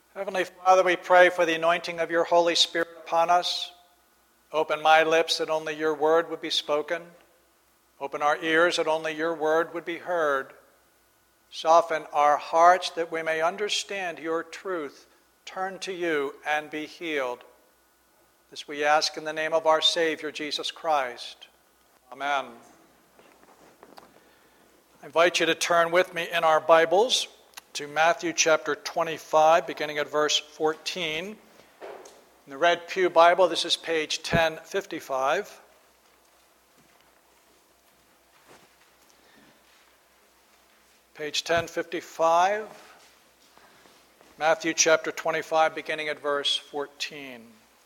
Heavenly Father, we pray for the anointing of your Holy Spirit upon us. Open my lips that only your word would be spoken. Open our ears that only your word would be heard. Soften our hearts that we may understand your truth. Turn to you and be healed. This we ask in the name of our Savior, Jesus Christ. Amen. I invite you to turn with me in our Bibles to Matthew chapter 25, beginning at verse 14. In the Red Pew Bible, this is page 1055. Page 1055, Matthew chapter 25, beginning at verse 14.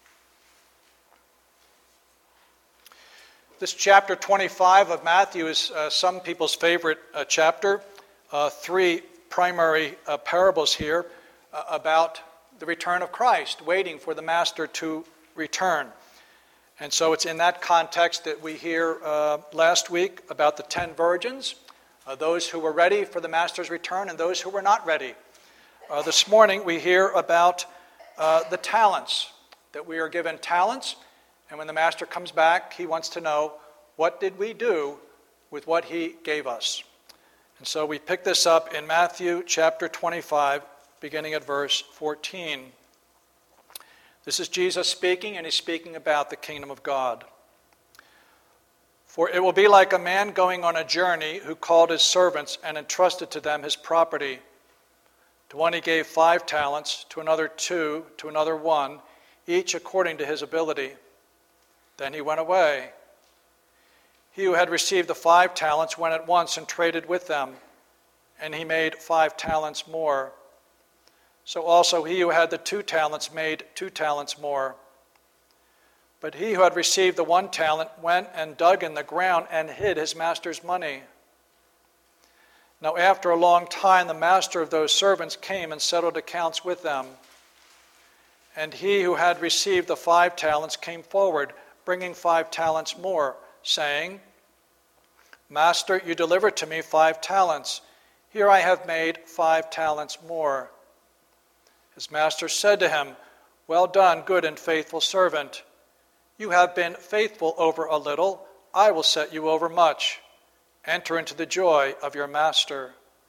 This chapter 25 of Matthew is some people's favorite chapter. Three primary parables here about the return of Christ, waiting for the Master to return. And so it's in that context that we hear last week about the 10 virgins, those who were ready for the Master's return and those who were not ready. This morning we hear about the talents, that we are given talents, and when the Master comes back, he wants to know, what did we do with what he gave us? And so we pick this up in Matthew chapter 25, beginning at verse 14. This is Jesus speaking, and he's speaking about the kingdom of God. For it will be like a man going on a journey who called his servants and entrusted to them his property. To one he gave 5 talents, to another 2, to another 1, each according to his ability. Then he went away. He who had received the 5 talents went at once and traded with them, and he made 5 talents more. So also he who had the 2 talents made 2 talents more. But he who had received the 1 talent went and dug in the ground and hid his master's money. Now after a long time the master of those servants came and settled accounts with them. And he who had received the 5 talents came forward, bringing 5 talents more, saying, Master, you delivered to me 5 talents. Here I have made 5 talents more. His master said to him, Well done, good and faithful servant. You have been faithful over a little. I will set you over much. Enter into the joy of your master.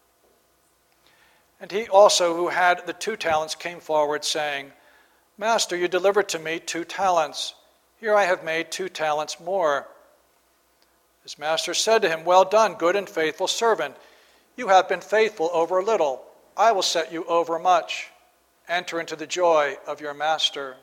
And he also who had the 2 talents came forward, saying, Master, you delivered to me 2 talents. Here I have made 2 talents more. His master said to him, Well done, good and faithful servant. You have been faithful over a little. I will set you over much. Enter into the joy of your master.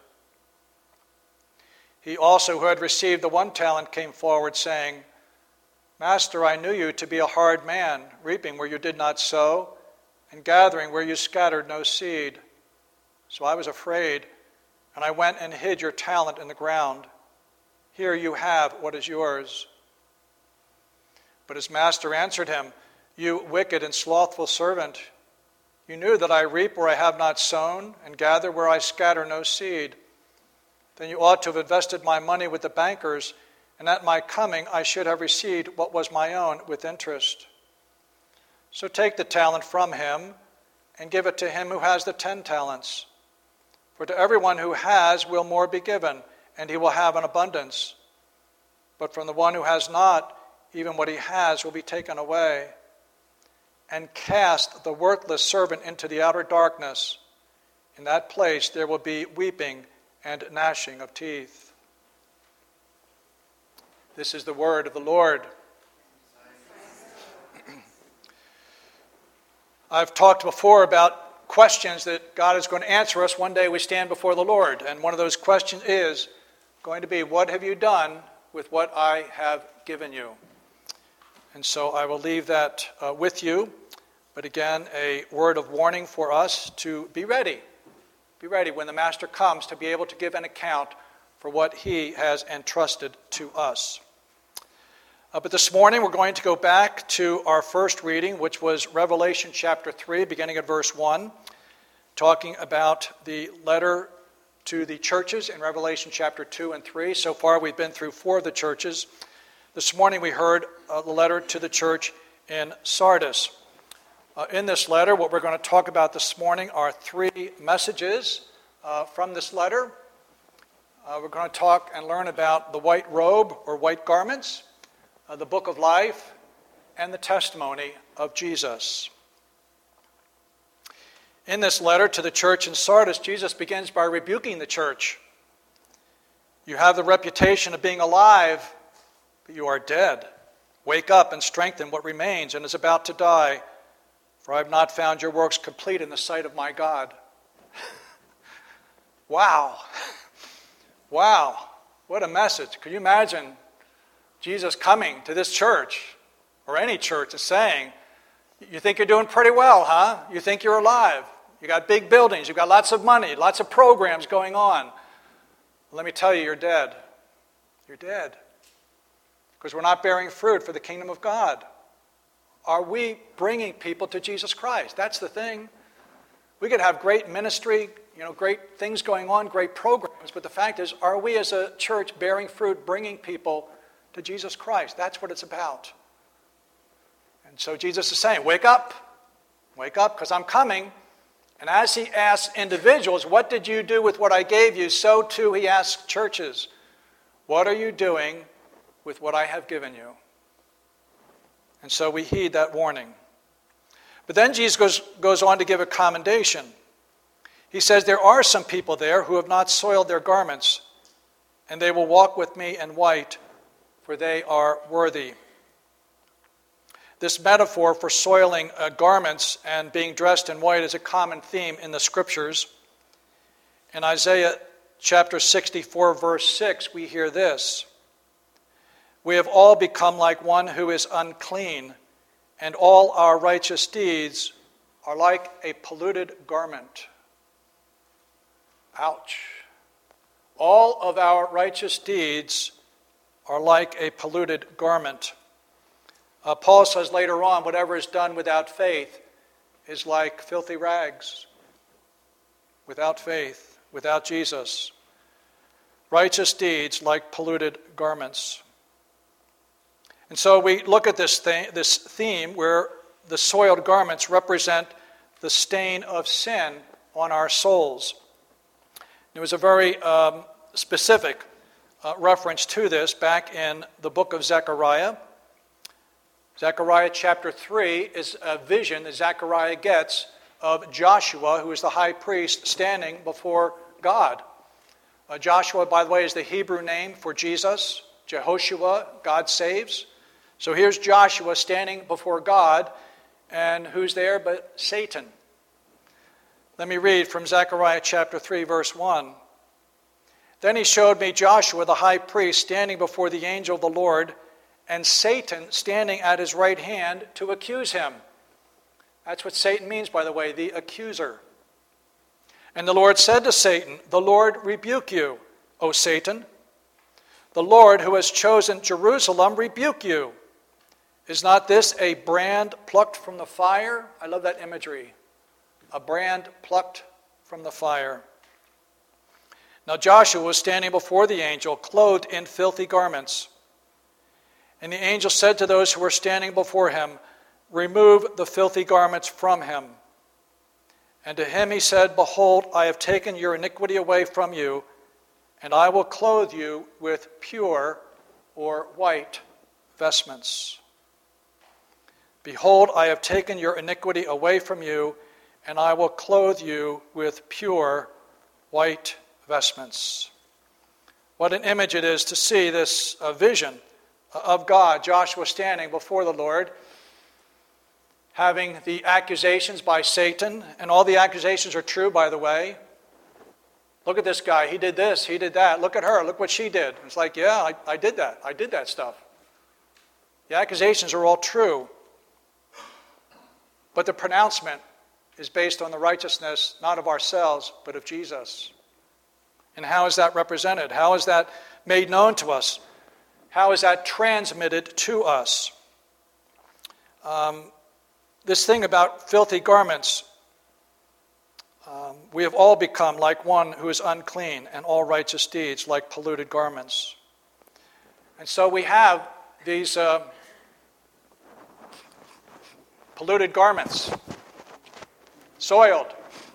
He also who had received the 1 talent came forward, saying, Master, I knew you to be a hard man, reaping where you did not sow, and gathering where you scattered no seed. So I was afraid, and I went and hid your talent in the ground. Here you have what is yours. But his master answered him, You wicked and slothful servant, you knew that I reap where I have not sown, and gather where I scatter no seed. Then you ought to have invested my money with the bankers, and at my coming I should have received what was my own with interest. So take the talent from him, and give it to him who has the 10 talents. For to everyone who has will more be given, and he will have an abundance. But from the one who has not, even what he has will be taken away. And cast the worthless servant into the outer darkness. In that place there will be weeping and gnashing of teeth. This is the word of the Lord. I've talked before about questions that God is going to answer us one day we stand before the Lord. And one of those questions is going to be, what have you done with what I have given you? And so I will leave that with you. But again, a word of warning for us to be ready. Be ready when the Master comes to be able to give an account for what he has entrusted to us. But this morning we're going to go back to our first reading, which was Revelation chapter 3, beginning at verse 1, talking about the letter to the churches in Revelation chapter 2 and 3. So far we've been through 4 of the churches. This morning we heard the letter to the church in Sardis. In this letter, what we're going to talk about this morning are three messages from this letter. We're going to talk and learn about the white robe or white garments, the book of life, and the testimony of Jesus. In this letter to the church in Sardis, Jesus begins by rebuking the church. You have the reputation of being alive, but you are dead. Wake up and strengthen what remains and is about to die, for I have not found your works complete in the sight of my God. Wow. Wow. What a message. Can you imagine Jesus coming to this church, or any church, and saying, you think you're doing pretty well, huh? You think you're alive. You got big buildings. You've got lots of money, lots of programs going on. Let me tell you, you're dead. You're dead. Because we're not bearing fruit for the kingdom of God. Are we bringing people to Jesus Christ? That's the thing. We could have great ministry, great things going on, great programs, but the fact is, are we as a church bearing fruit, bringing people to Jesus Christ? That's what it's about. And so Jesus is saying, wake up, because I'm coming. And as he asks individuals, what did you do with what I gave you? So too he asks churches, what are you doing with what I have given you? And so we heed that warning. But then Jesus goes on to give a commendation. He says, there are some people there who have not soiled their garments, and they will walk with me in white, for they are worthy. This metaphor for soiling garments and being dressed in white is a common theme in the Scriptures. In Isaiah chapter 64, verse 6, we hear this. We have all become like one who is unclean, and all our righteous deeds are like a polluted garment. Ouch. All of our righteous deeds are like a polluted garment. Paul says later on, whatever is done without faith is like filthy rags. Without faith, without Jesus. Righteous deeds like polluted garments. And so we look at this theme where the soiled garments represent the stain of sin on our souls. There was a very specific reference to this back in the book of Zechariah. Zechariah chapter 3 is a vision that Zechariah gets of Joshua, who is the high priest, standing before God. Joshua, by the way, is the Hebrew name for Jesus. Jehoshua, God saves. So here's Joshua standing before God, and who's there but Satan? Let me read from Zechariah chapter 3, verse 1. Then he showed me Joshua, the high priest, standing before the angel of the Lord, and Satan standing at his right hand to accuse him. That's what Satan means, by the way, the accuser. And the Lord said to Satan, the Lord rebuke you, O Satan. The Lord who has chosen Jerusalem rebuke you. Is not this a brand plucked from the fire? I love that imagery. A brand plucked from the fire. Now Joshua was standing before the angel, clothed in filthy garments. And the angel said to those who were standing before him, remove the filthy garments from him. And to him he said, behold, I have taken your iniquity away from you, and I will clothe you with pure or white vestments. Behold, I have taken your iniquity away from you, and I will clothe you with pure white vestments. What an image it is to see this vision of God, Joshua standing before the Lord, having the accusations by Satan, and all the accusations are true, by the way. Look at this guy, he did this, he did that. Look at her, look what she did. It's like, yeah, I did that. I did that stuff. The accusations are all true. But the pronouncement is based on the righteousness, not of ourselves, but of Jesus. And how is that represented? How is that made known to us? How is that transmitted to us? This thing about filthy garments, we have all become like one who is unclean, and all righteous deeds like polluted garments. And so we have these polluted garments Soiled.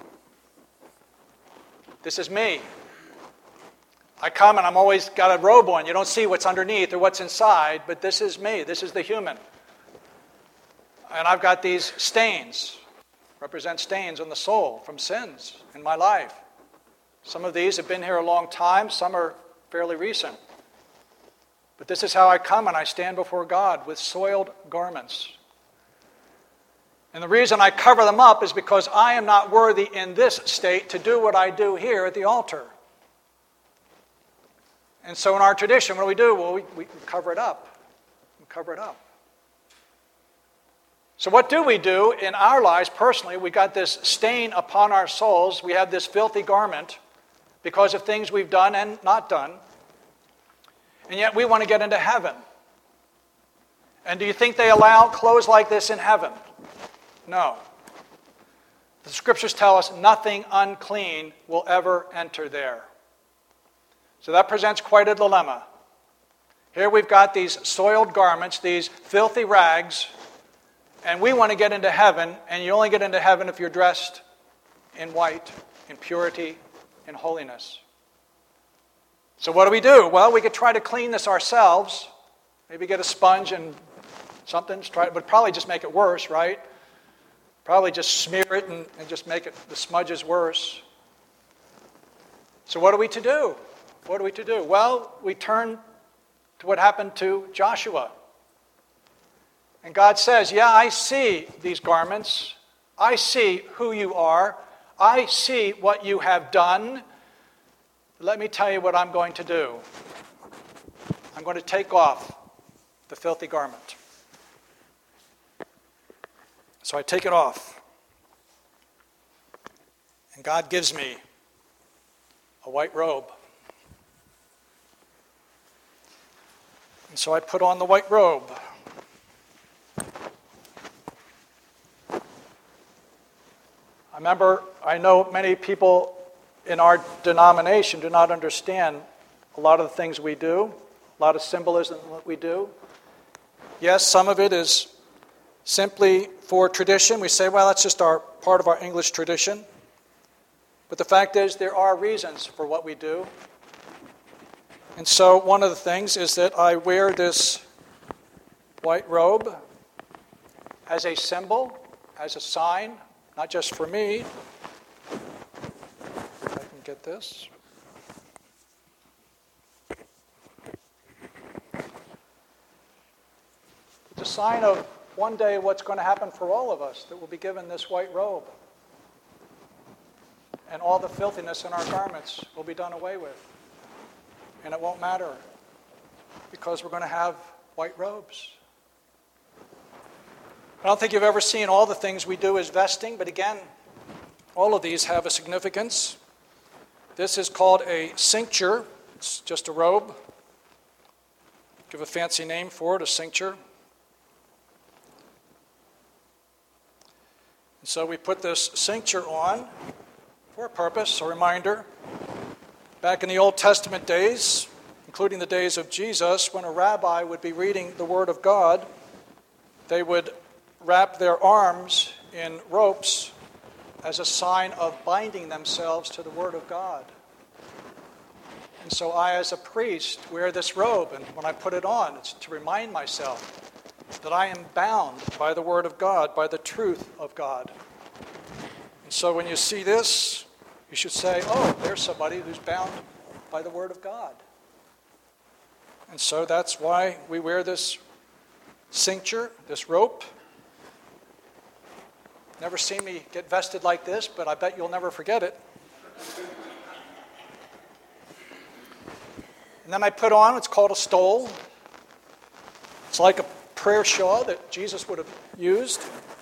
This is me. I come and I'm always got a robe on. You don't see what's underneath or what's inside, but this is me. This is the human. And I've got these stains, represent stains on the soul from sins in my life. Some of these have been here a long time, some are fairly recent. But this is how I come and I stand before God with soiled garments. And the reason I cover them up is because I am not worthy in this state to do what I do here at the altar. And so in our tradition, what do? Well, we cover it up. We cover it up. So what do we do in our lives personally? We got this stain upon our souls. We have this filthy garment because of things we've done and not done. And yet we want to get into heaven. And do you think they allow clothes like this in heaven? No. The scriptures tell us nothing unclean will ever enter there. So that presents quite a dilemma. Here we've got these soiled garments, these filthy rags, and we want to get into heaven, and you only get into heaven if you're dressed in white, in purity, in holiness. So what do? Well, we could try to clean this ourselves. Maybe get a sponge and something, but probably just make it worse, right? Probably just smear it and just make it the smudges worse. So what are we to do? What are we to do? Well, we turn to what happened to Joshua. And God says, yeah, I see these garments. I see who you are. I see what you have done. Let me tell you what I'm going to do. I'm going to take off the filthy garment. So I take it off. And God gives me a white robe. And so I put on the white robe. I know many people in our denomination do not understand a lot of the things we do, a lot of symbolism in what we do. Yes, some of it is simply for tradition. We say, well, that's just part of our English tradition. But the fact is, there are reasons for what we do. And so one of the things is that I wear this white robe as a symbol, as a sign, not just for me. If I can get this. It's a sign of one day what's going to happen for all of us, that we'll be given this white robe. And all the filthiness in our garments will be done away with. And it won't matter, because we're going to have white robes. I don't think you've ever seen all the things we do as vesting, but again, all of these have a significance. This is called a cincture. It's just a robe. Give a fancy name for it, a cincture. And so we put this cincture on for a purpose, a reminder. Back in the Old Testament days, including the days of Jesus, when a rabbi would be reading the Word of God, they would wrap their arms in ropes as a sign of binding themselves to the Word of God. And so I, as a priest, wear this robe, and when I put it on, it's to remind myself that I am bound by the Word of God, by the truth of God. And so when you see this, you should say, oh, there's somebody who's bound by the Word of God. And so that's why we wear this cincture, this rope. Never seen me get vested like this, but I bet you'll never forget it. And then I put on what's called a stole. It's like a prayer shawl that Jesus would have used.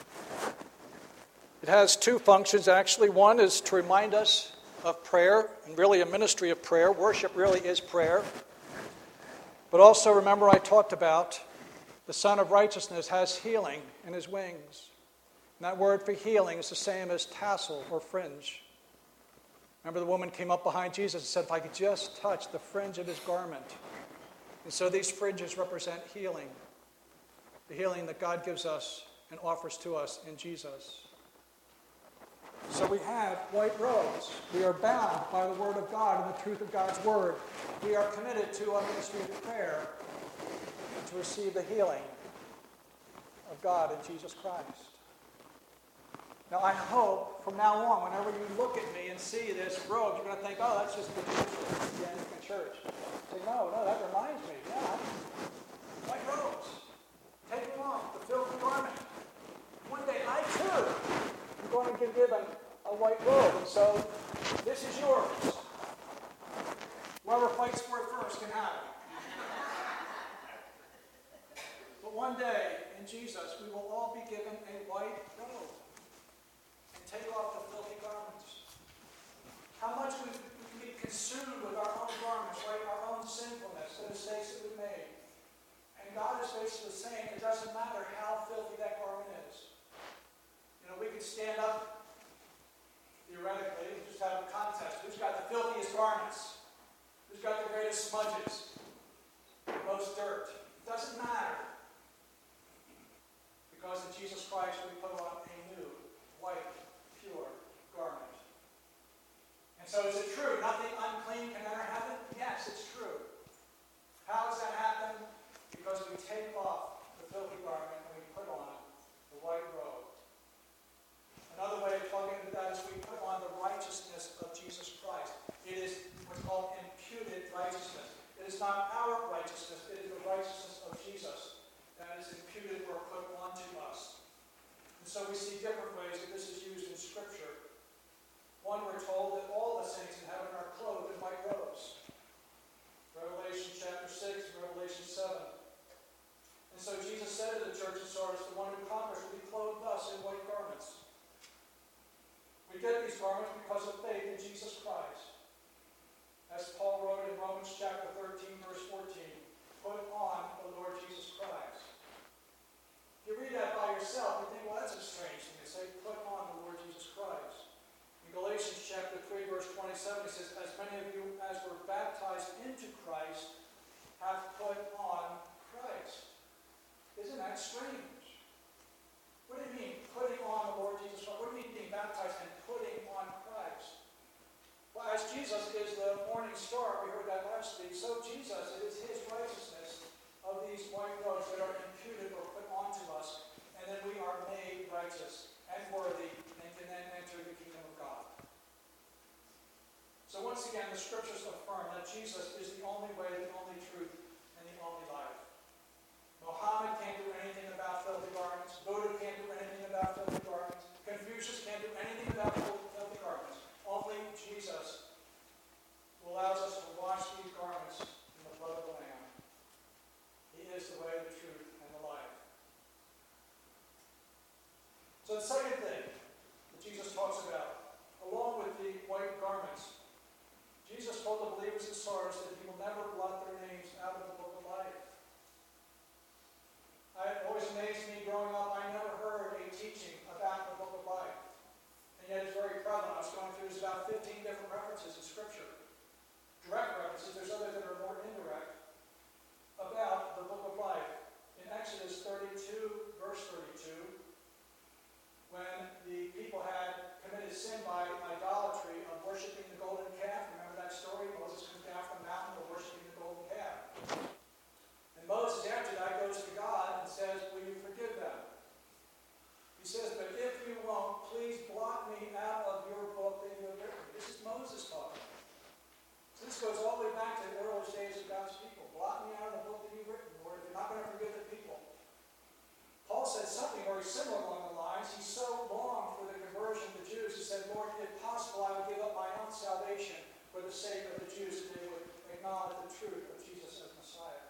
It has two functions, actually. One is to remind us of prayer, and really a ministry of prayer. Worship really is prayer. But also remember I talked about the Son of Righteousness has healing in his wings. And that word for healing is the same as tassel or fringe. Remember the woman came up behind Jesus and said, if I could just touch the fringe of his garment. And so these fringes represent healing. The healing that God gives us and offers to us in Jesus. So we have white robes. We are bound by the Word of God and the truth of God's Word. We are committed to a ministry of prayer and to receive the healing of God in Jesus Christ. Now I hope from now on, whenever you look at me and see this robe, you're going to think, oh, that's just the Anglican Church. Say, no, that reminds me. Yeah, white robes. Take them off, the filthy garment. One day I too am going to be given a white robe, and so this is yours. Whoever fights for it first can have it. But one day in Jesus, we will all be given a white robe. Take off the filthy garments. How much we can be consumed with our own garments, right? Our own sinfulness, the mistakes that we've made. And God is basically saying it doesn't matter how filthy that garment is. You know, we could stand up, theoretically, and just have a contest. Who's got the filthiest garments? Who's got the greatest smudges? The most dirt? It doesn't matter. Because in Jesus Christ we put on a new, white, pure garment. And so is it true? Nothing unclean can enter heaven? Yes, it's true. How does that happen? Because we take off the filthy garment and we put on the white robe. Another way of plugging into that is we put on the righteousness of Jesus Christ. It is what's called imputed righteousness. It is not our righteousness, it is the righteousness of Jesus that is imputed or put onto us. And so we see different ways that this is used in Scripture. One, we're told that all the saints in heaven are clothed in white robes. Revelation chapter 6, Revelation 7. And so Jesus said to the church in Sardis, the one who conquers will be clothed thus in white garments. We get these garments because of faith in Jesus Christ. As Paul wrote in Romans chapter 13, verse 14, put on the Lord Jesus Christ. If you read that by yourself, you think, well, that's a strange thing to say, put on the Lord Jesus Christ. In Galatians chapter 3, verse 27, it says, as many of you as were baptized into Christ have put on Christ. Isn't that strange? What do you mean, putting on the Lord Jesus Christ? What do you mean being baptized and putting on Christ? Well, as Jesus is the morning star, we heard that last week, so Jesus, it is his righteousness of these white robes that are imputed or put onto us, and then we are made righteous and worthy and can then enter the kingdom of God. So once again, the Scriptures affirm that Jesus is the only way, the only truth, and the only life. Muhammad can't do anything about filthy garments. Buddha can't do anything about filthy garments. Confucius can't do anything about filthy garments. Only Jesus who allows us to wash these garments in the blood of the Lamb. He is the way, the truth, and the life. So the second thing that Jesus talks about, along with the white garments, Jesus told the believers in Sardis that he will never blot their names out of the book of life. It always amazed me growing up, I never heard a teaching about the book of life. And yet it's very prevalent. I was going through, there's about 15 different references in Scripture. Direct references, there's others that are more indirect, about the book of life. In Exodus 32, verse 32, when the people had committed sin by idolatry of worshiping the golden calf. Remember that story? Moses comes down from the mountain for worshiping the golden calf. And Moses, after that, goes to God and says, will you forgive them? He says, but if you won't, please blot me out of your book that you have written. This is Moses talking. So this goes all the way back to the earliest days of God's people. Blot me out of the book that you've written, Lord, if you're not going to forgive the people. Paul said something very similar along the lines. He so longed for the conversion of the Jews. He said, Lord, if possible, I would give up my own salvation for the sake of the Jews, that they would acknowledge the truth of Jesus as Messiah.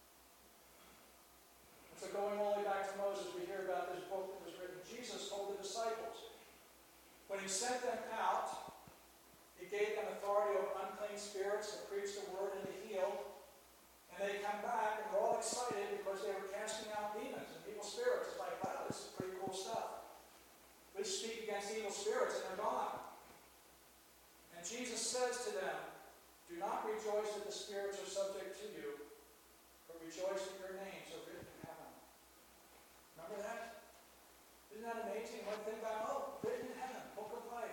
And so going all the way back to Moses, we hear about this book that was written. Jesus told the disciples, when he sent them out, he gave them authority over unclean spirits to preach the word and to heal. And they come back and they're all excited because they were casting out demons and evil spirits. It's like, wow, this is pretty cool stuff. We speak against evil spirits and they're gone. And Jesus says to them, do not rejoice that the spirits are subject to you, but rejoice that your names are written in heaven. Remember that? Isn't that amazing? One thing about, written in heaven, book of life.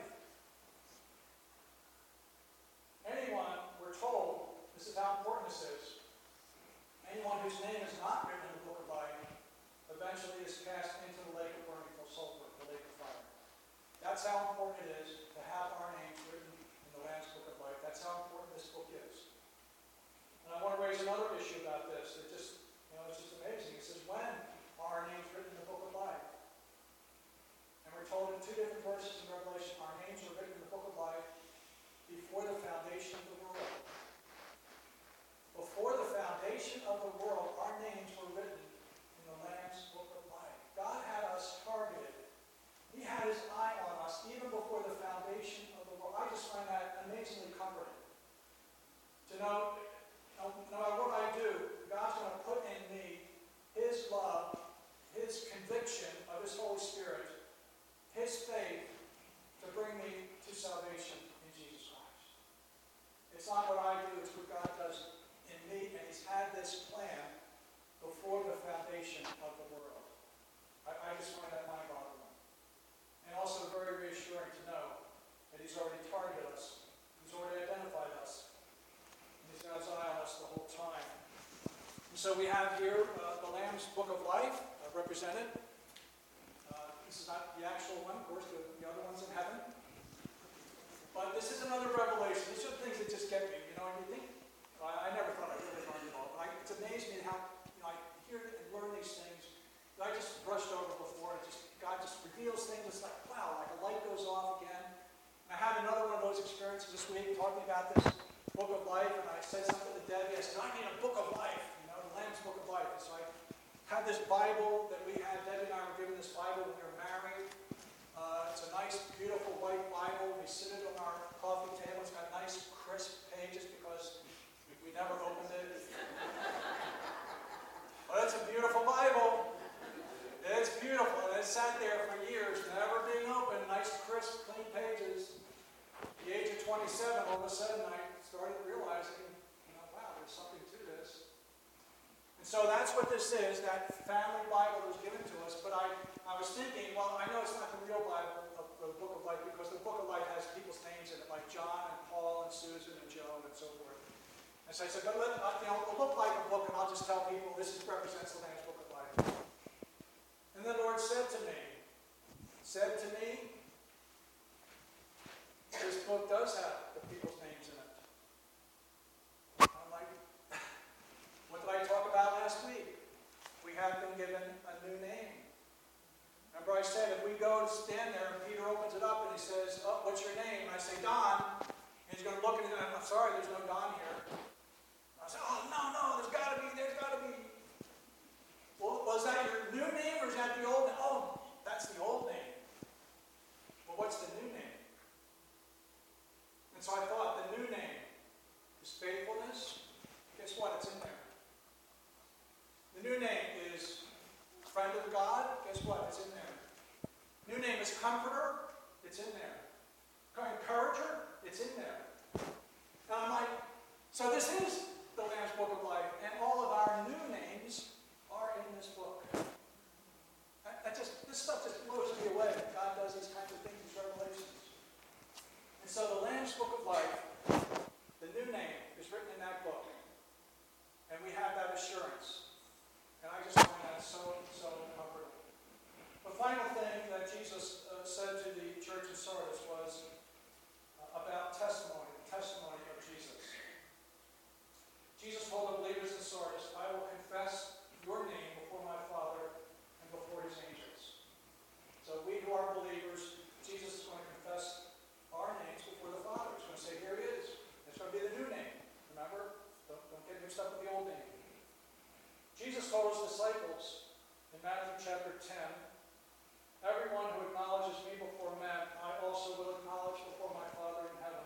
whose name is not written in the book of life eventually is cast into the lake of burning sulfur, the lake of fire. That's how important it is to have our names written in the Lamb's Book of Life. That's how important this book is. And I want to raise another issue about this. It's just amazing. It says, when are our names written in the book of life? And we're told in two different verses in Revelation, our names are written in the book of life before the foundation of the world. Before the foundation of the world, our names were written in the Lamb's Book of Life. God had us targeted. He had his eye on us even before the foundation of the world. I just find that amazingly comforting. To know, no matter what I do, God's going to put in me his love, his conviction of his Holy Spirit, his faith to bring me to salvation in Jesus Christ. It's not what I do, it's what God does in me, and he's had this plan before the foundation of the world. I just find that mind-boggling. And also very reassuring to know that he's already targeted us. He's already identified us. And he's got his eye on us the whole time. And so we have here the Lamb's Book of Life represented. This is not the actual one, of course, the other one's in heaven. But this is another revelation. These are the things that just get me. And you think, I never thought I'd really learn it all, but it's amazed me how I hear and learn these things that I just brushed over before, and God just reveals things. It's like, wow, like a light goes off again. And I had another one of those experiences this week talking about this book of life, and I said something to Debbie. I said, I need a book of life, the Lamb's Book of Life. And so I had this Bible that we had. Debbie and I were given this Bible when we were married. It's a nice, beautiful white Bible. We sit it on our coffee table. It's got nice, crisp pages because we never opened it. But it's a beautiful Bible. It's beautiful. And it sat there for years, never being opened. Nice, crisp, clean pages. At the age of 27, all of a sudden, I started realizing, wow, there's something to this. And so that's what this is, that family Bible that was given to us. But I was thinking, well, I know it's not the real Bible of the Book of Life, because the Book of Life has people's names in it, like John and Paul and Susan and Joe and so forth. And so I said, but it'll look like a book, and I'll just tell people this represents the Lamb's Book of Life. And the Lord said to me, this book does have the people's names in it. I'm like, what did I talk about last week? We have been given a new name. Remember I said, if we go to stand there and Peter opens it up and he says, oh, what's your name? And I say, Don. And he's going to look at it and I'm sorry, there's no Don here. I say, oh, no, there's got to be. Well, was that your new name or is that the old name? Oh, that's the old name. Well, what's the new name? And so I thought, the new name is faithfulness. Guess what? It's in there. The new name is friend of God. Guess what? It's in there. New name is comforter. It's in there. Encourager. It's in there. And I'm like, so this is the Lamb's Book of Life, and all of our new names are in this book. This stuff just blows me away. God does these kinds of things, these revelations. And so the Lamb's Book of Life, the new name, is written in that book. And we have that assurance. And I just find that so comforting. The final thing that Jesus said to the church in Sardis was about testimony, the testimony of Jesus. Jesus told the believers in Sardis, I will confess your name before my Father and before his angels. So we who are believers, Jesus is going to confess our names before the Father. He's going to say, here he is. It's going to be the new name. Remember? Don't get mixed up with the old name. Jesus told his disciples in Matthew chapter 10, everyone who acknowledges me before men, I also will acknowledge before my Father in heaven.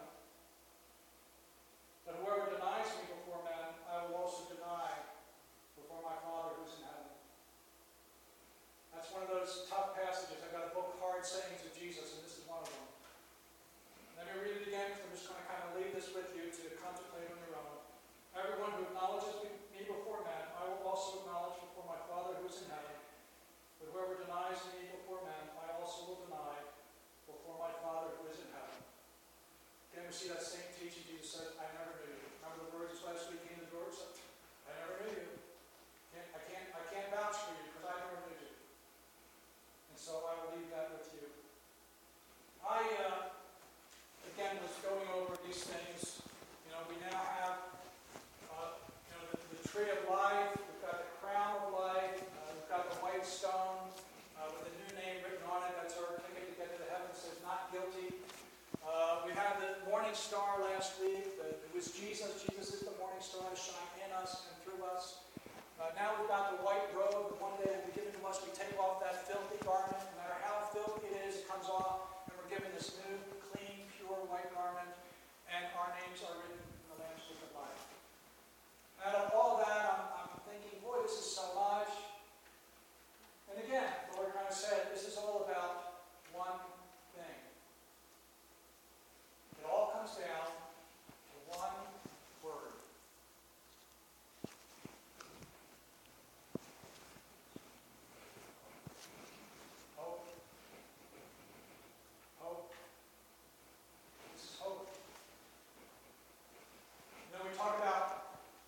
But whoever denies me before men, I will also deny before my Father who is in heaven. That's one of those tough passages. I've got a book, Hard Sayings of Jesus, and this is one of them. Let me read it again, because I'm just going to kind of leave this with you to contemplate on your own. Everyone who acknowledges me before men, I will also acknowledge before my Father who is in heaven. But whoever denies me before men, I also will deny before my Father who is in heaven. Again, we see that same teaching. Jesus said, I never knew you. Remember the words last week in the doors? I never knew you. so I will leave that with you. I, again, was going over these things. We now have the tree of life, we've got the crown of life, we've got the white stone with a new name written on it. That's our ticket to get to the heaven. It says not guilty. We had the morning star last week. It was Jesus. Jesus is the morning star to shine in us and through us. Now we've got the white robe. The one day will be given to us. We take off that filthy garment. No matter how filthy it is, it comes off. And we're given this new, clean, pure white garment. And our names are written in the Lamb's Book of Life. Out of all that, I'm thinking, boy, this is so much. And again, the Lord kind of said, this is all about one thing. It all comes down to one word. Hope. Hope. This is hope. We talk about,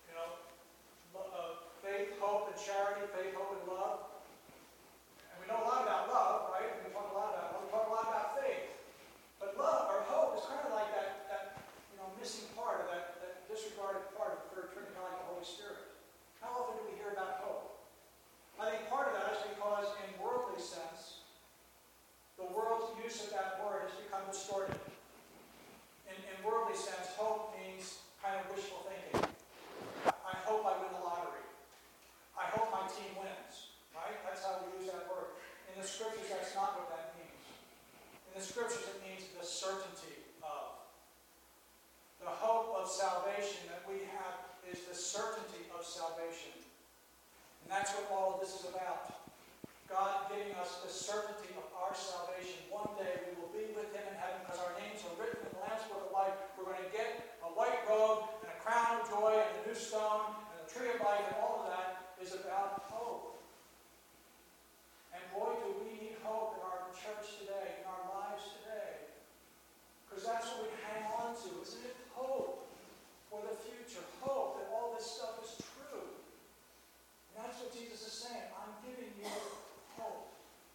faith, hope, and charity, faith, hope, and love. And we know a lot about love, right? And we talk a lot about love. We talk a lot about faith. But love, or hope, is kind of like that missing part of that disregarded part of the third Trinity, kind of like the Holy Spirit. How often do we hear about hope? I think part of that is because in worldly sense, the world's use of that word has become distorted. In worldly sense, hope means kind of wishful thinking. I hope I win the lottery. I hope my team wins. Right? That's how we use that word. In the Scriptures, that's not what that means. In the Scriptures, it means the certainty of. The hope of salvation that we have is the certainty of salvation. And that's what all of this is about. God giving us the certainty of our salvation. One day we will be with Him in heaven because our names are written in the Lamb's Book of Life. We're going to get a white robe and a crown of joy and a new stone and a tree of life, and all of that is about hope. And boy, do we need hope in our church today, in our lives today. Because that's what we hang on to, isn't it? Hope for the future. Hope that all this stuff is true. And that's what Jesus is saying. I'm giving you hope.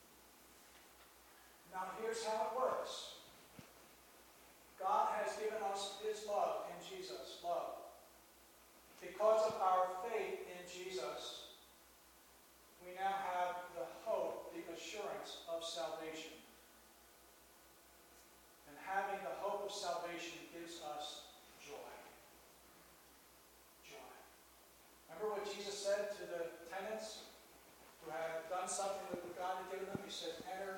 Now here's how it works. God has given us His love in Jesus. Love. Because of our faith in Jesus, we now have the hope, the assurance of salvation. And having the hope of salvation gives us joy. Joy. Remember what Jesus said to the tenants who had done something that God had given them? He said, enter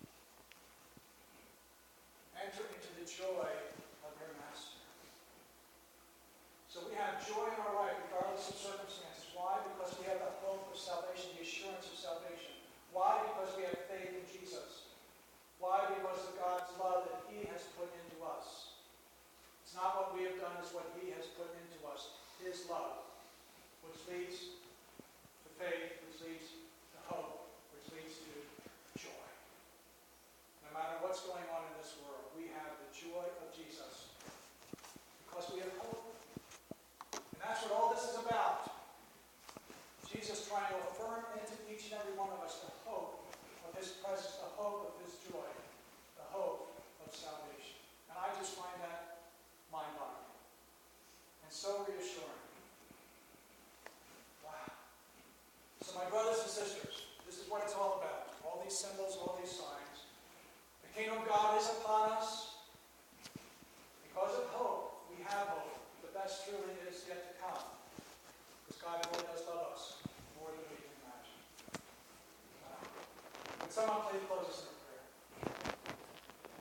into the joy of your master. So we have joy in our life regardless of circumstances. Why? Because we have the hope of salvation, the assurance of salvation. Why? Because we have faith in Jesus. Why? Because of God's love that He has put into us. It's not what we have done, it's what He has put into us. His love, which leads to faith, which leads to hope, which leads to joy. No matter what's going on in this world, we have the joy of Jesus because we have hope. And that's what all this is about. Jesus trying to affirm into each and every one of us the hope of His presence, the hope of His joy, the hope of salvation. And I just find that mind-boggling and so reassuring. Wow. So my brothers and sisters, this is what it's all about. All these symbols, all these signs. The kingdom of God is upon us. Because of hope, we have hope. The best truly is yet to come. Because God really does love us more than we can imagine. Wow. Would someone please close us in prayer?